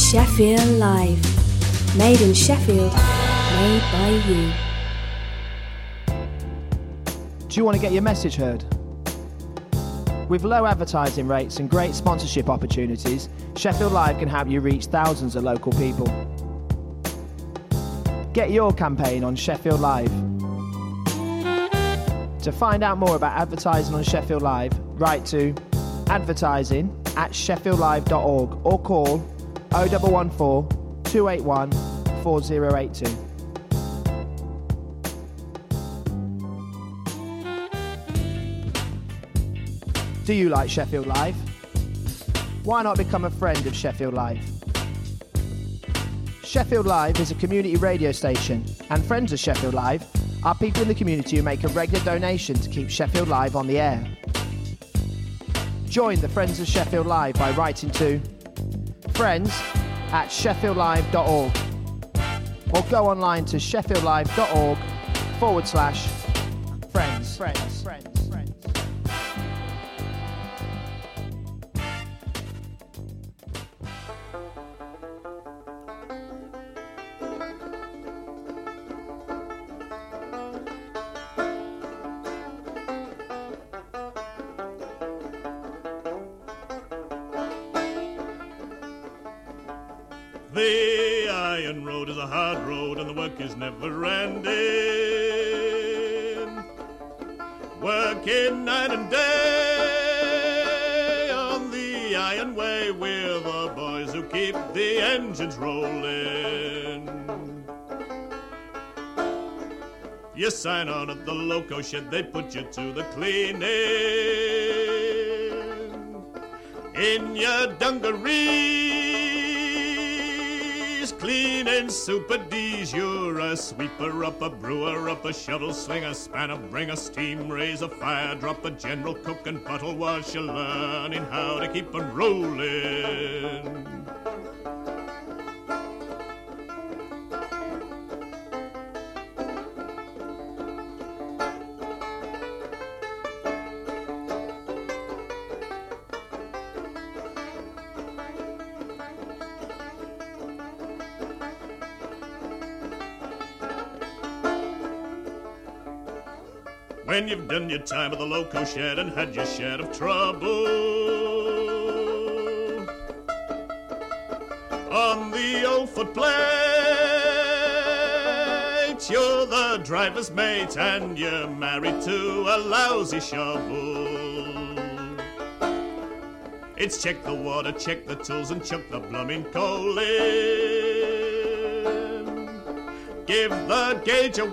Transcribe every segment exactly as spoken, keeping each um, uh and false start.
Sheffield Live. Made in Sheffield, made by you. Do you want to get your message heard? With low advertising rates and great sponsorship opportunities, Sheffield Live can help you reach thousands of local people. Get your campaign on Sheffield Live. To find out more about advertising on Sheffield Live, write to advertising at sheffield live dot org or call oh one one four, two eight one, four oh eight two. Do you like Sheffield Live? Why not become a friend of Sheffield Live? Sheffield Live is a community radio station, and friends of Sheffield Live are people in the community who make a regular donation to keep Sheffield Live on the air. Join the Friends of Sheffield Live by writing to friends at sheffield live dot org or go online to sheffield live dot org forward slash friends. Friends. Friends. The iron road is a hard road and the work is never ending. Working night and day on the iron way, we're the boys who keep the engines rolling. You sign on at the loco shed, they put you to the cleaning. In your dungarees, cleaning Super D's, you're a sweeper up, a brewer up, a shovel slinger, spanner bringer, steam raise, a fire drop, a general cook and bottle wash, you're learning how to keep 'em rolling. When you've done your time at the loco shed and had your share of trouble, on the old footplate, you're the driver's mate and you're married to a lousy shovel. It's check the water, check the tools and chuck the blooming coal in. Give the gauge a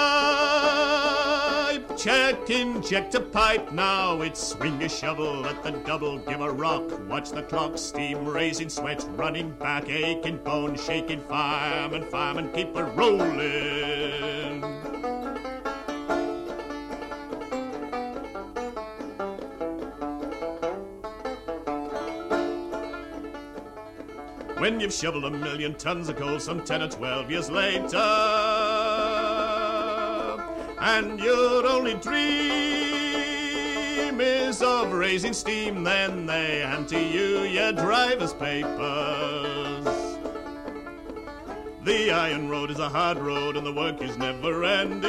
wipe, check, inject a pipe, now it's swing your shovel at the double, give a rock, watch the clock, steam raising, sweat running back, aching bone, shaking, fireman, fireman, keep it rolling. When you've shoveled a million tons of coal some ten or twelve years later, and your only dream is of raising steam, then they hand to you your driver's papers. The iron road is a hard road and the work is never ending.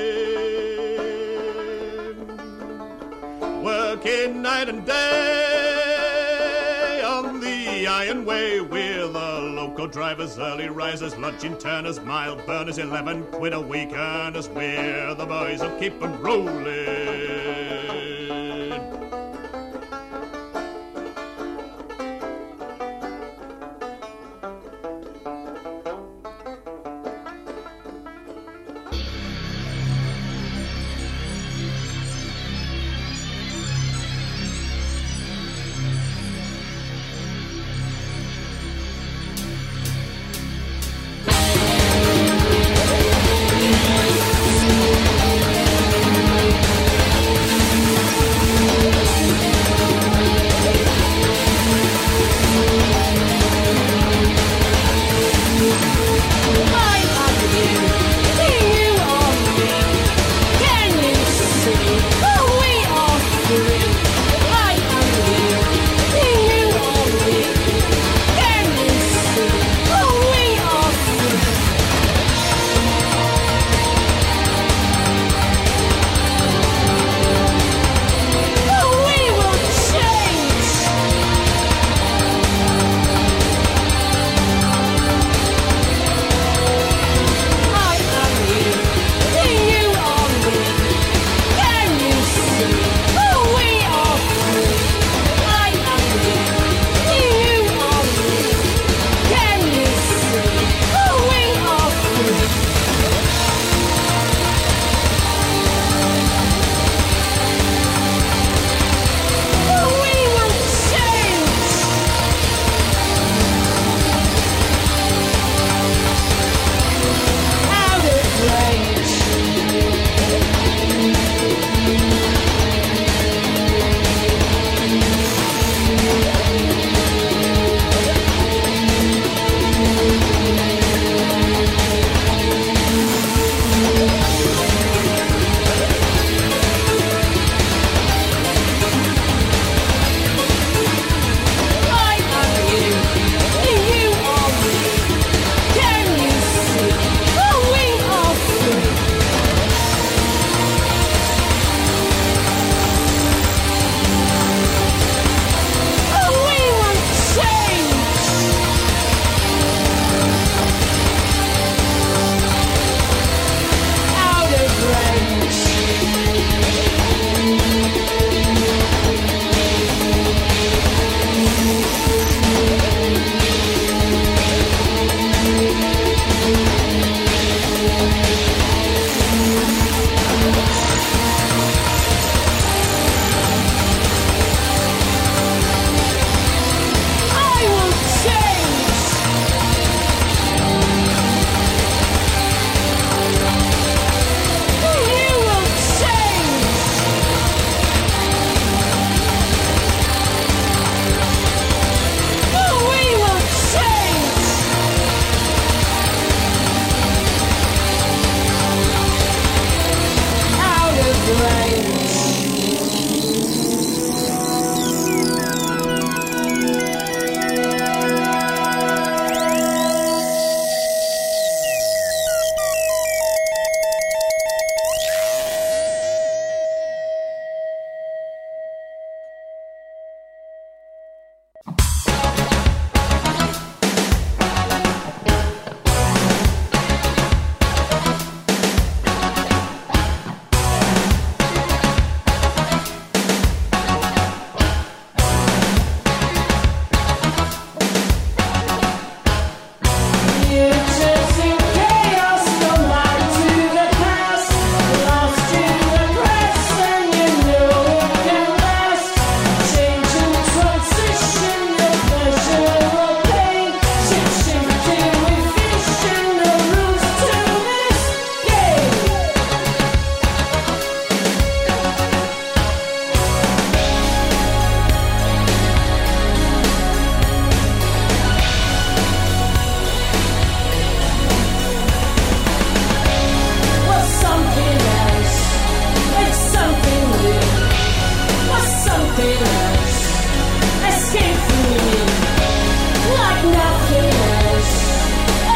Working night and day on the iron way, we're the loco drivers, early risers, lodging turners, mile burners, eleven quid a week earners. We're the boys who keep 'em rolling. Here you are.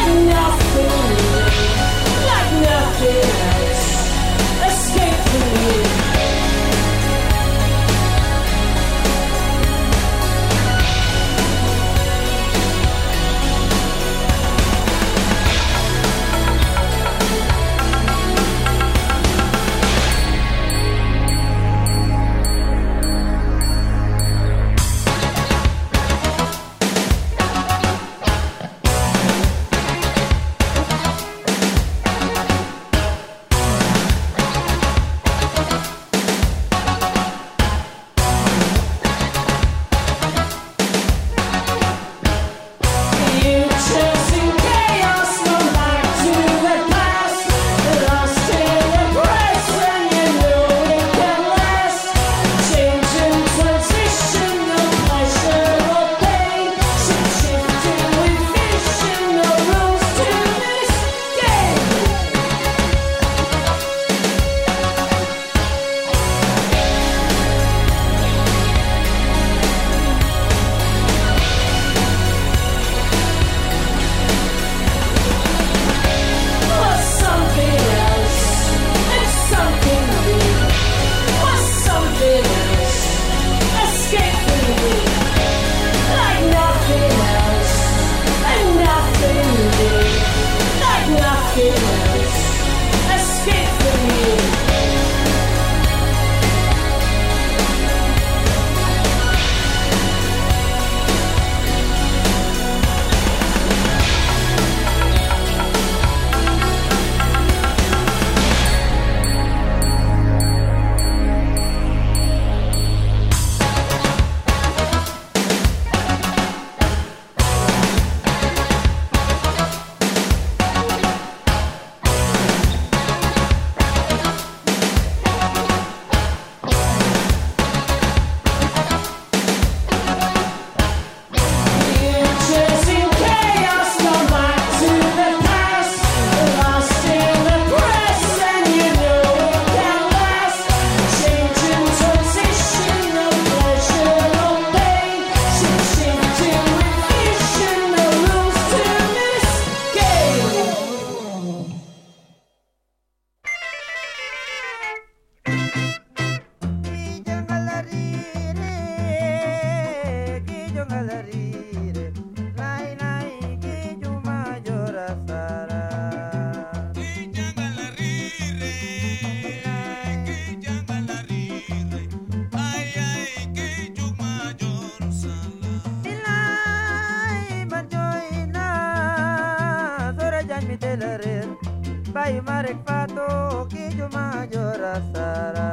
Bayu marek pato ki juma jora sara.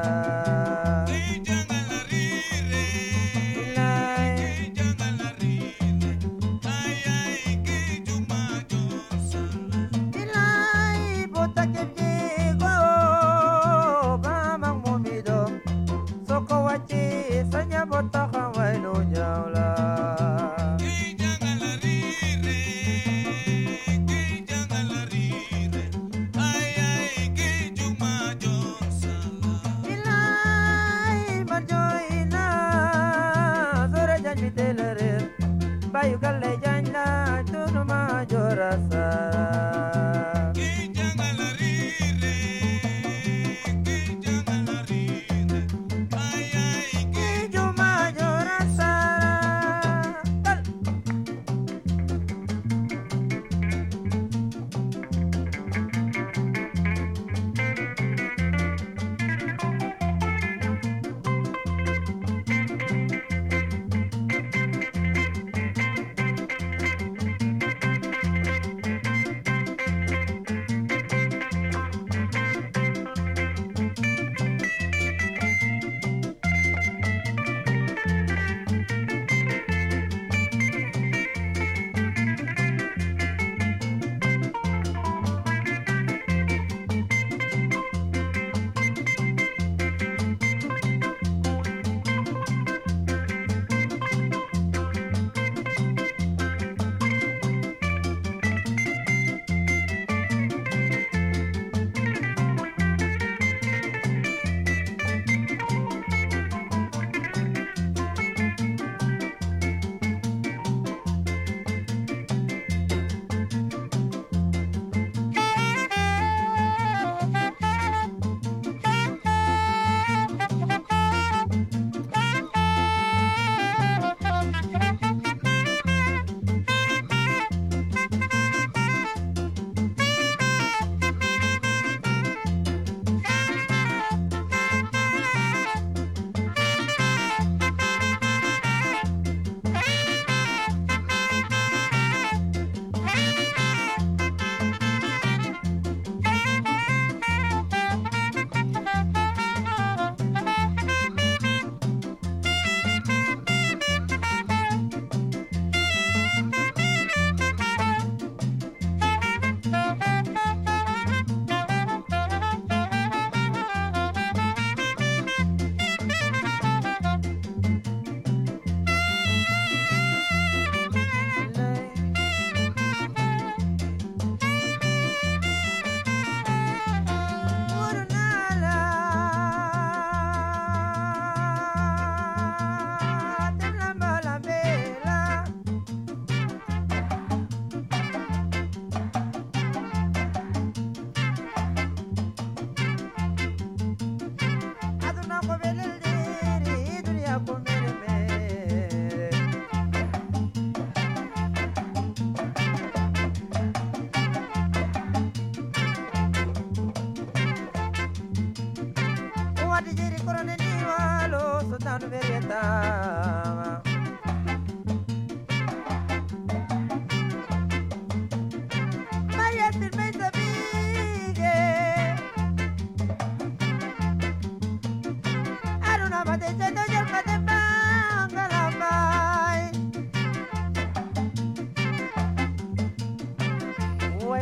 Ki jangan lari re, ki jangan lari re. Ay ay ki juma jora sara. Ilai bota ke go bamang momido. Soko wachi sanya bota kawai no jaula. Ki jangan lari re, ki jangan lari re. Ay ay ki juma jora sara. Ilai marjoina zora janji telere. Bayu galle janda tunu majora sara. Ki jangan lari re, ki jangan lari re. Ay ay ki Juma jora sara. Tal.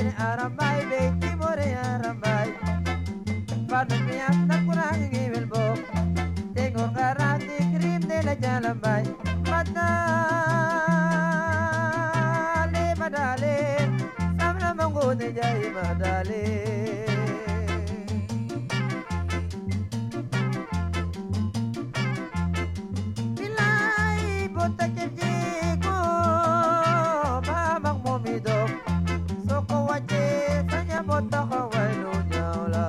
ni arambay be kimore arambay Padu pias na kurang ngibel bo Tengo garati krim de la jalambay Madale madale Samna mango de jai madale Bilai bota kejiko Mamang momido Soko waje sanya bota kawainu nyaula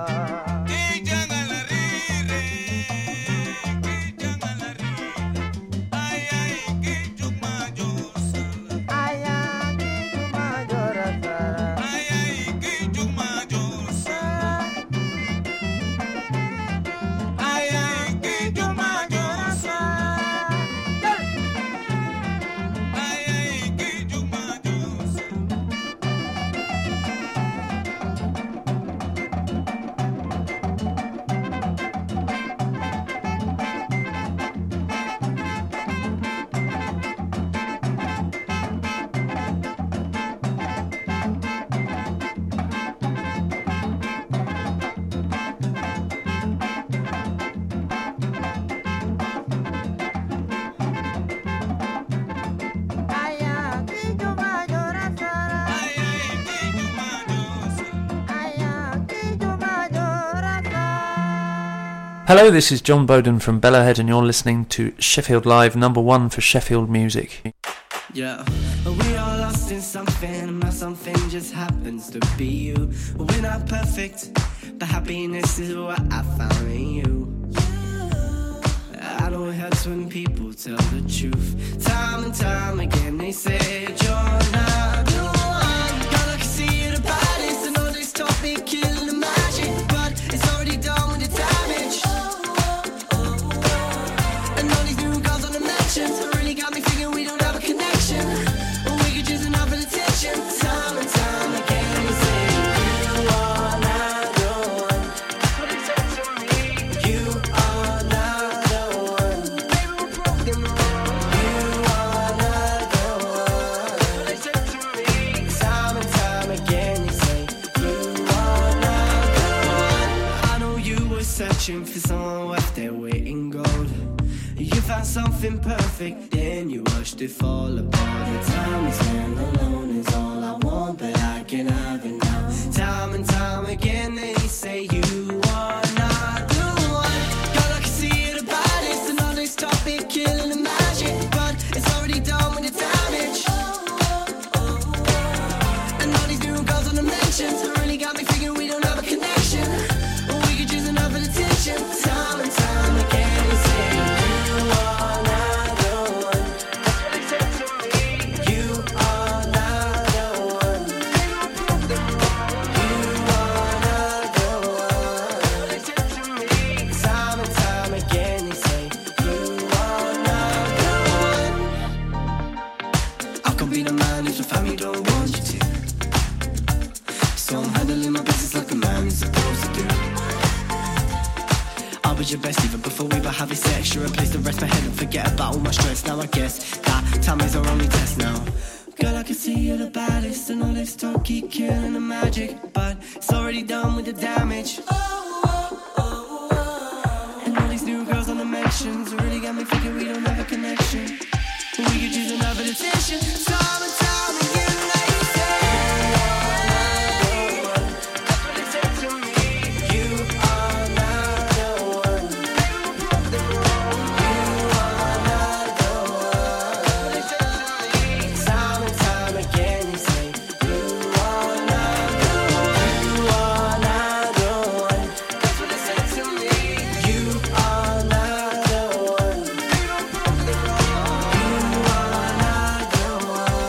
Hello, this is John Bowden from Bellowhead and you're listening to Sheffield Live, number one for Sheffield music. Yeah, we are lost in something, and now something just happens to be you. We're not perfect, but happiness is what I found in you. I know it hurts when people tell the truth. Time and time again they say you're not the one. Girl, I can see the bodies and all this talk be killing the magic, but it's already done with the damage. And all these new girls on the mentions really got me thinking we don't have a connection. Or we could use enough of attention. Time and time again they say you are not the one. That's what they said to me. You are not the one. Baby, we're broken wrong. You are not the one. That's what they said to me. Time and time again they say you are not the one. I know you were searching for someone worth their weight in gold. You found something perfect, then you watched it fall apart. The time we spend alone is all I want, but I can have it now. Time and time again they say you are not the one. Girl, I can see the bodies and all this talk be killing the magic, but it's already done with the damage. And all these new girls on the mentions really got me thinking we don't have a connection. Or we could use enough of attention. Time and time again they say you are not the one. That's what they said to me. You are not the one. Baby, we'll prove them wrong. You are not the one. That's what they said to me. Time and time again they say you are not the one. I can be the man if the family don't want you to. So I'm handling my business like a man is supposed to do. I was your best even before we were having sex. You're a place to rest my head and forget about all my stress. Now I guess that time is our only test now. Girl, I can see you're the baddest, and all this talk keep killing the magic, but it's already done with the damage. And all these new girls on the mentions really got me thinking we don't have a connection. We could use another attention. Time and time again they say that's what they said to me. You are not the one. Baby, we'll prove them wrong. You are not the one. That's what they said to me. Time and time again they say you are not the one. You are not the one. That's what they said to me. You are not the one. Baby, we'll prove them wrong. You are not the one.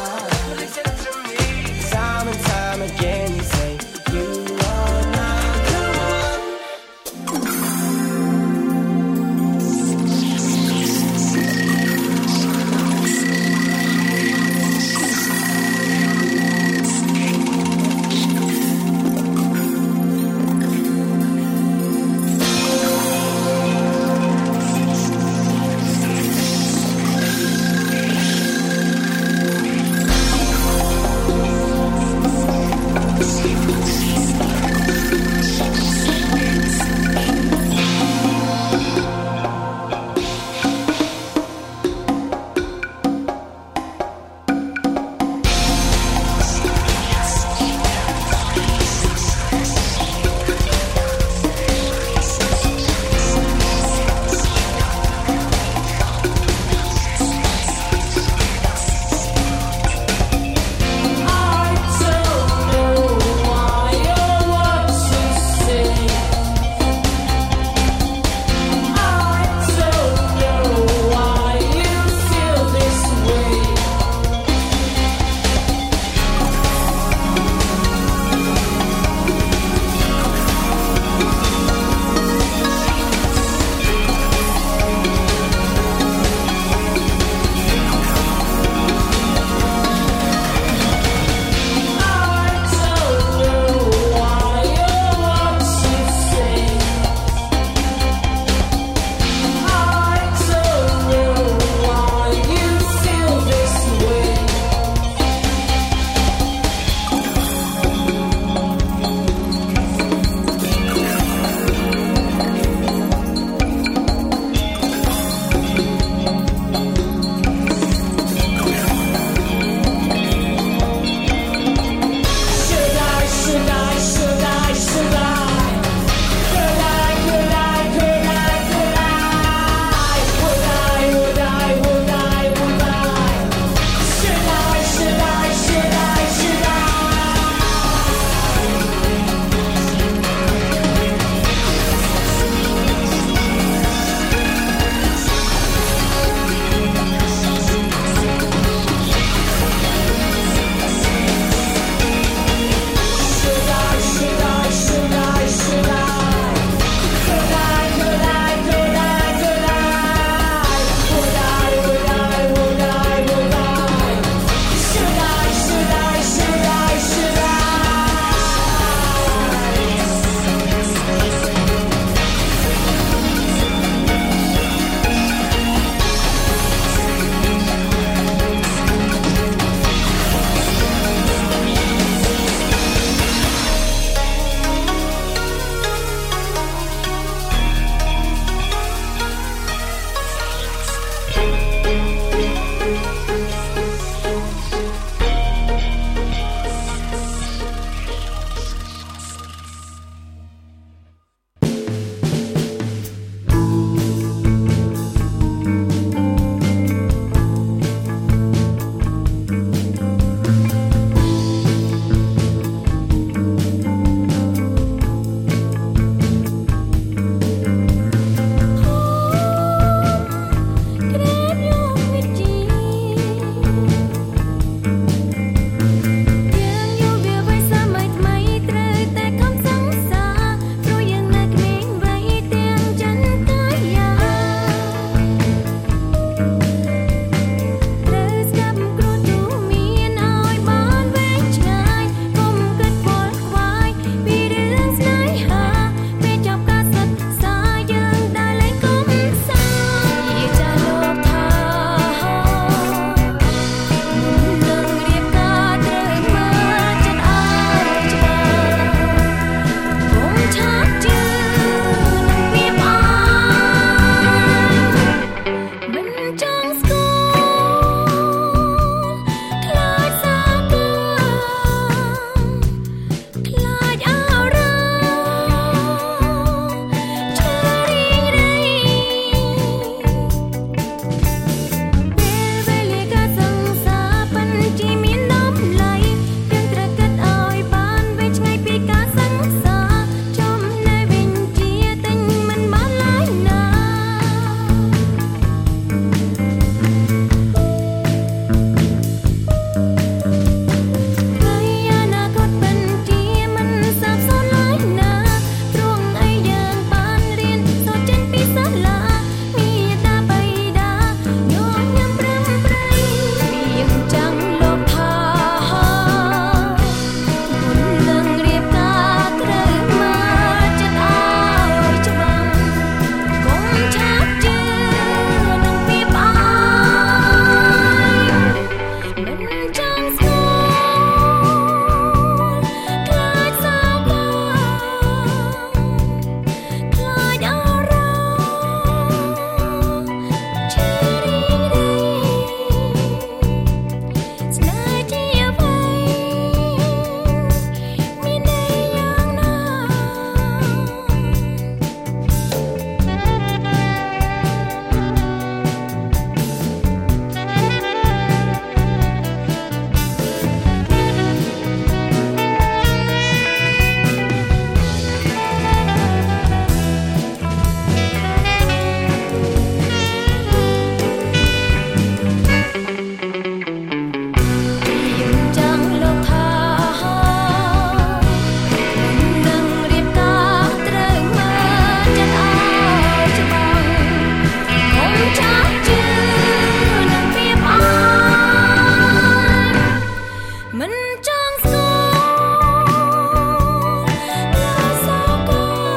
មិនចង់ស្គាល់លាសោក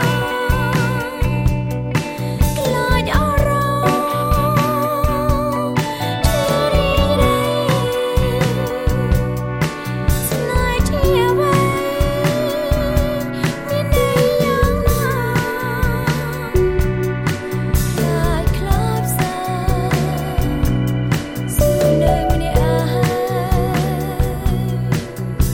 ខ្លាចអរោជឿរីងរៃស្នេហ៍ជាអ្វីមានន័យយ៉ាងណាខ្លាចខ្លាចសាសួរនៅម្នាក់អា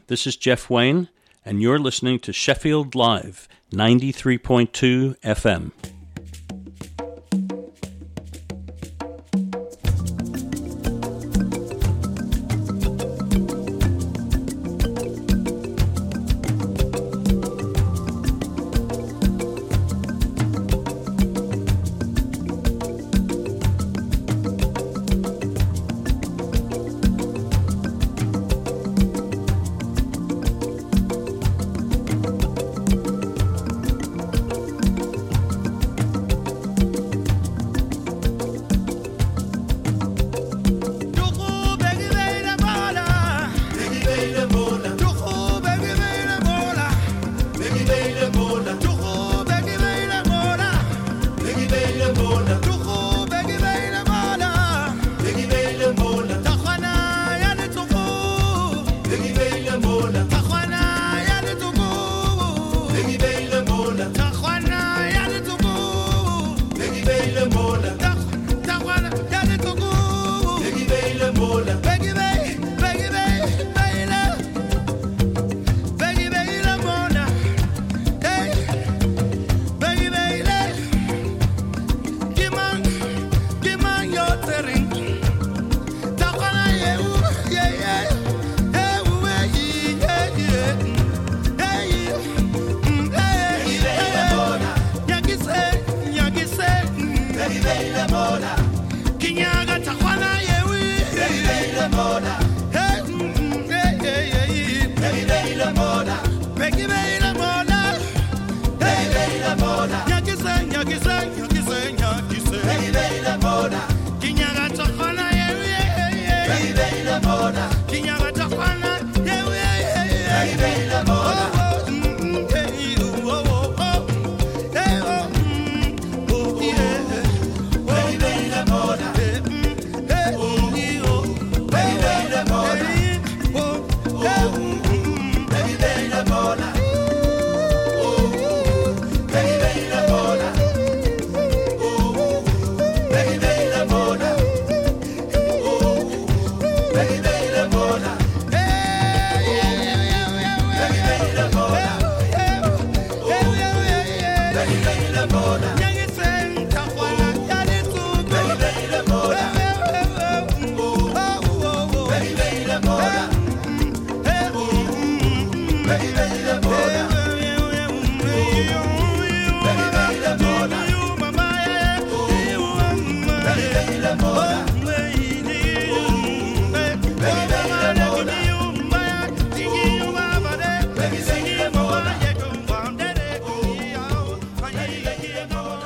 This is Jeff Wayne, and you're listening to Sheffield Live, ninety-three point two F M. Baby,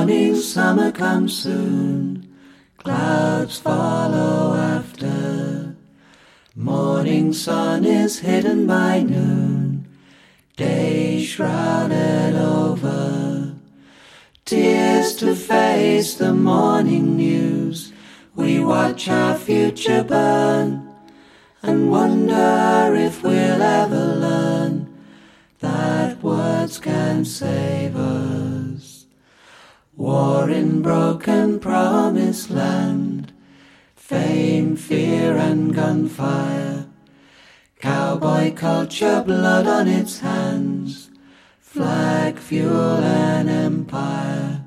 Morning summer comes soon, clouds follow after. Morning sun is hidden by noon, day shrouded over. Tears to face the morning news, we watch our future burn and wonder if we'll ever learn that words can save us. War in broken promised land, fame, fear and gunfire, cowboy culture, blood on its hands, flag, fuel and empire.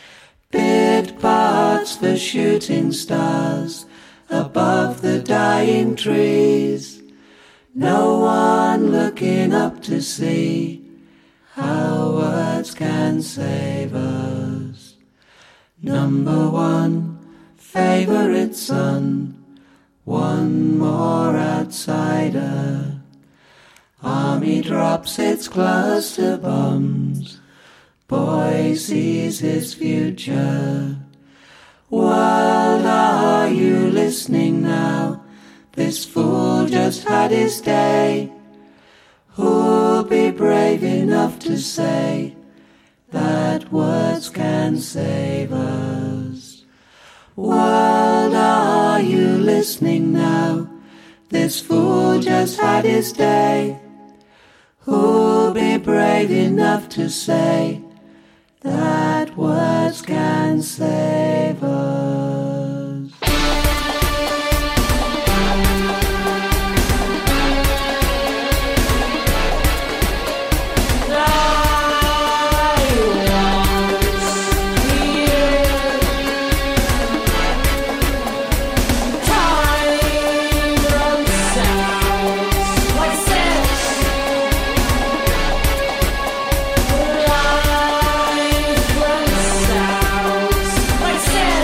Bid parts for shooting stars above the dying trees, no one looking up to see how words can save us. Number one, favorite son, one more outsider. Army drops its cluster bombs, boy sees his future. World, are you listening now? This fool just had his day. Who'll be brave enough to say that words can save us? World, are you listening now? This fool just had his day. Who'll be brave enough to say that words can save us? Like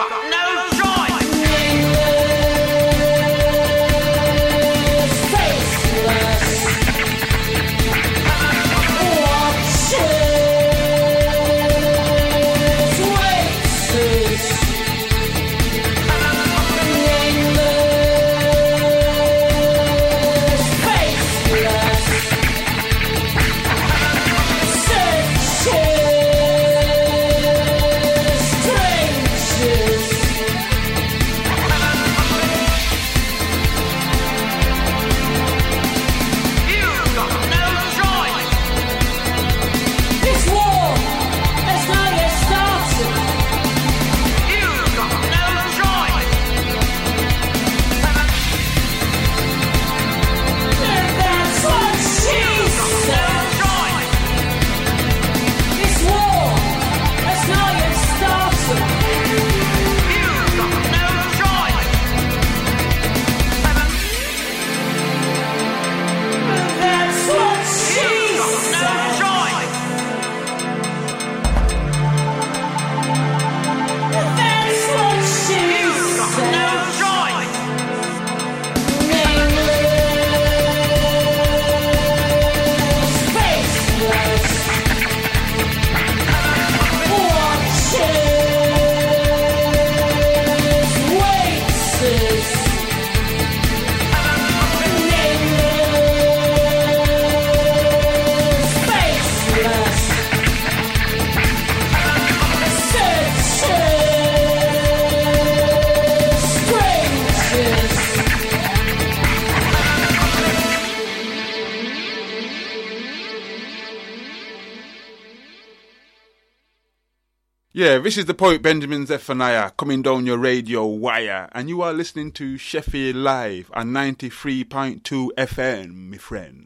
Yeah, this is the poet Benjamin Zephaniah coming down your radio wire, and you are listening to Sheffield Live on ninety-three point two F M, my friend.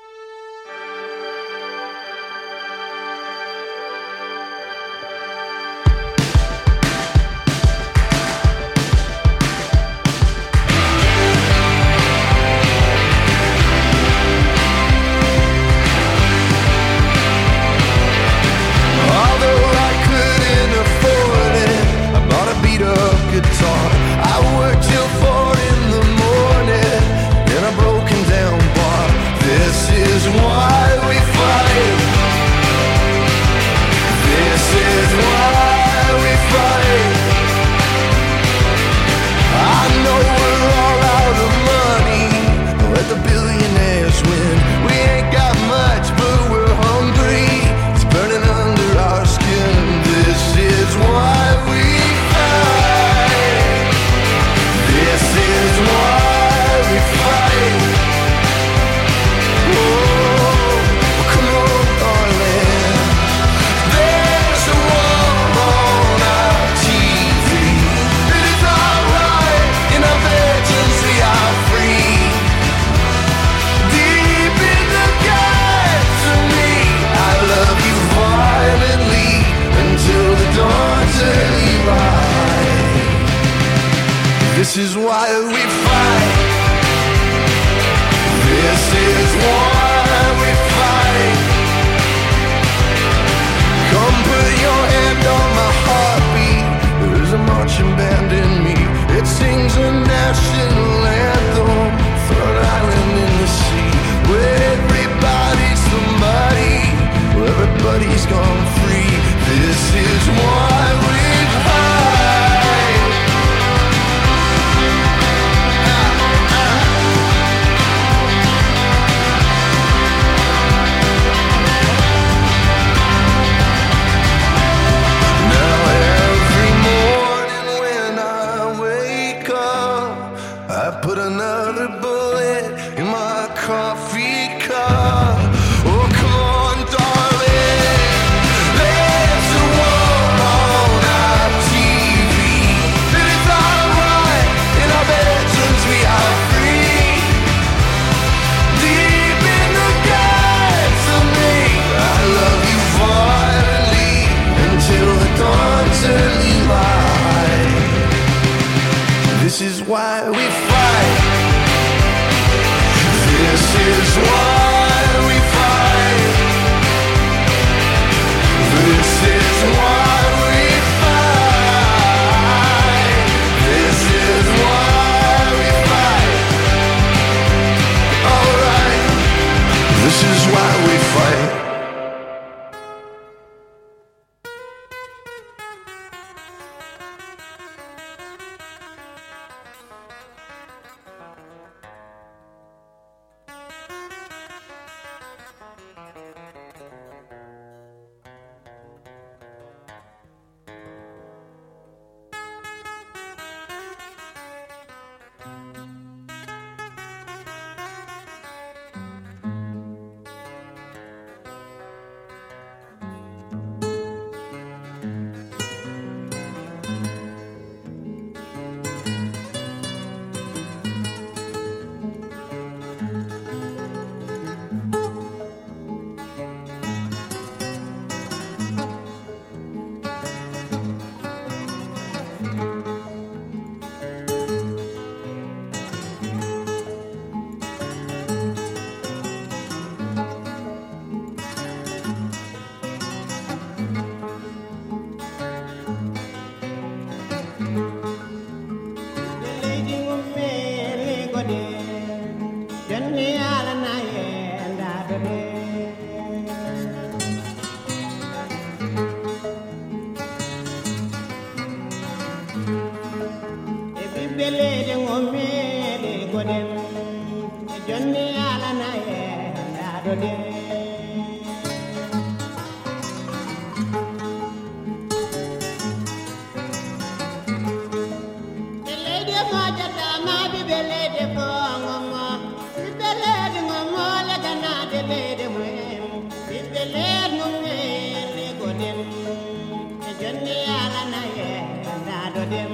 This is why we fight. This is why we fight. Come put your hand on my heartbeat. There is a marching band in me. It sings a national anthem for an island in the sea, where everybody's somebody, where everybody's gone free. This is why we fight. This is why we fight. This is why we fight. This is why we fight. e ɓiɓɓe leydi gommele goɗen e jonni alana e ndaɗo ɗen e leydi mojatama ɓiɓɓe leydi fo gommo ɓiɓɓe leydi gommo leganade leydi mumen ɓiɓɓe leydi gommele goɗen e jonni alana e ndaɗo ɗen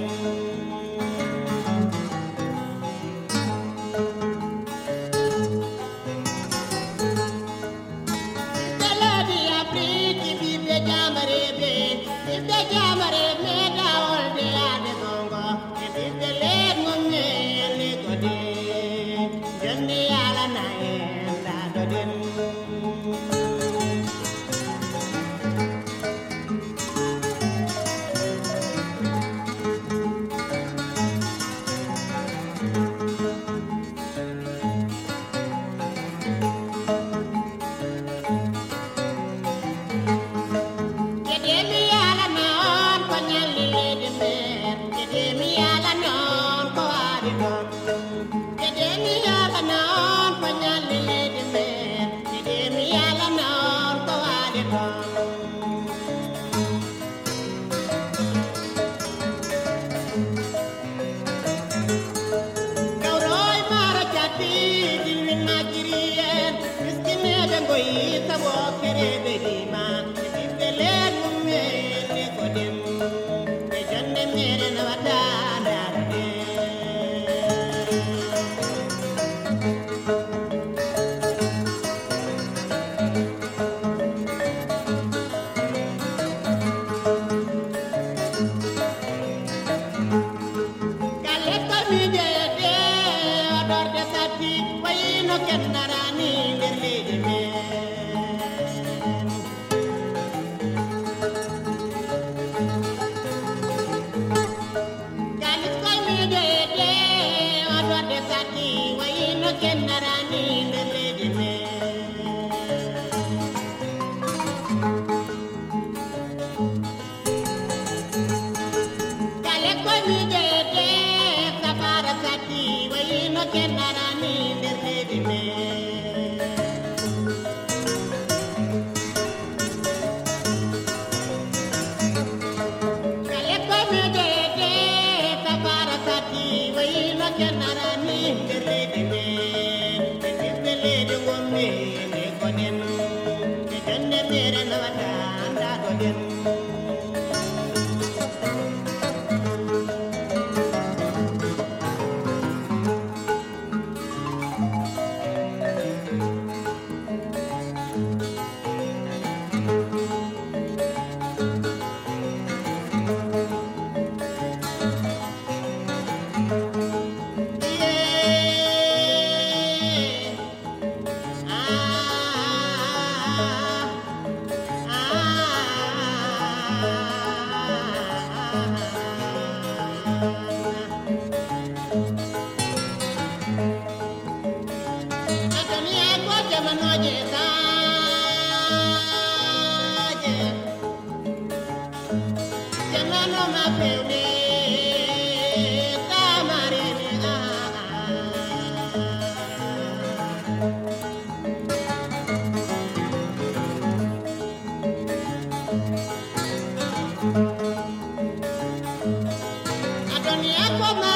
Adonia,